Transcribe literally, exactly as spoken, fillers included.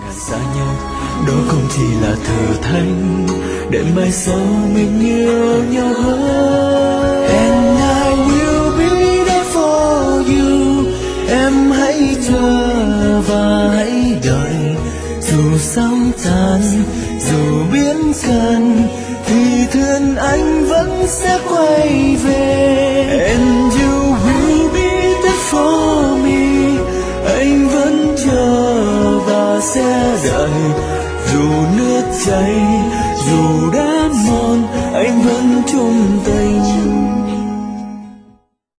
xa nhau, đó không chỉ là thử thách để mai sau mình yêu nhau hơn. And I will be there for you, em hãy chờ và hãy đợi. Dù sóng tan, dù biến cần, thì thuyền anh vẫn sẽ quay về. And you will be there for me, anh vẫn chờ và sẽ đợi. Dù nước chảy, dù đã mòn, anh vẫn chung tình.